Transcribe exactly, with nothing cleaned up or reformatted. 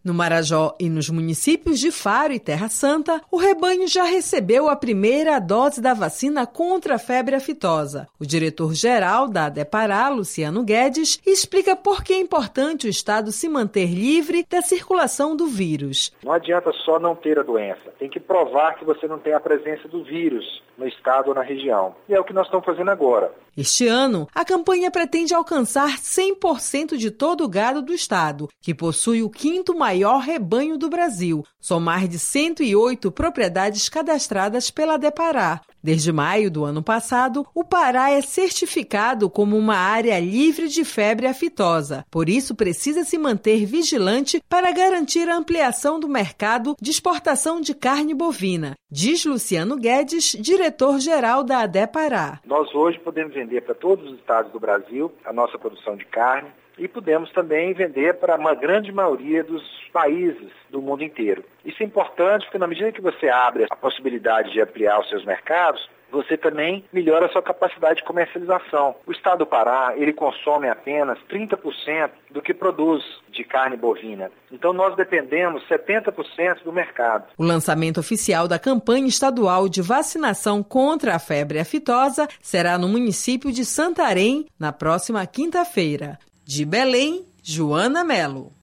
No Marajó e nos municípios de Faro e Terra Santa, o rebanho já recebeu a primeira dose da vacina contra a febre aftosa. O diretor-geral da ADEPARÁ, Luciano Guedes, explica por que é importante o Estado se manter livre da circulação do vírus. Não adianta só não ter a doença, tem que provar que você não tem a presença do vírus no estado ou na região. E é o que nós estamos fazendo agora. Este ano, a campanha pretende alcançar cem por cento de todo o gado do estado, que possui o quinto maior rebanho do Brasil. São mais de cento e oito propriedades cadastradas pela ADEPARÁ. Desde maio do ano passado, o Pará é certificado como uma área livre de febre aftosa. Por isso, precisa se manter vigilante para garantir a ampliação do mercado de exportação de carne bovina, diz Luciano Guedes, diretor-geral da ADEPARÁ. Nós hoje podemos vender para todos os estados do Brasil a nossa produção de carne e podemos também vender para uma grande maioria dos países do mundo inteiro. Isso é importante porque na medida que você abre a possibilidade de ampliar os seus mercados, você também melhora a sua capacidade de comercialização. O estado do Pará, ele consome apenas trinta por cento do que produz de carne bovina. Então nós dependemos setenta por cento do mercado. O lançamento oficial da campanha estadual de vacinação contra a febre aftosa será no município de Santarém, na próxima quinta-feira. De Belém, Joana Melo.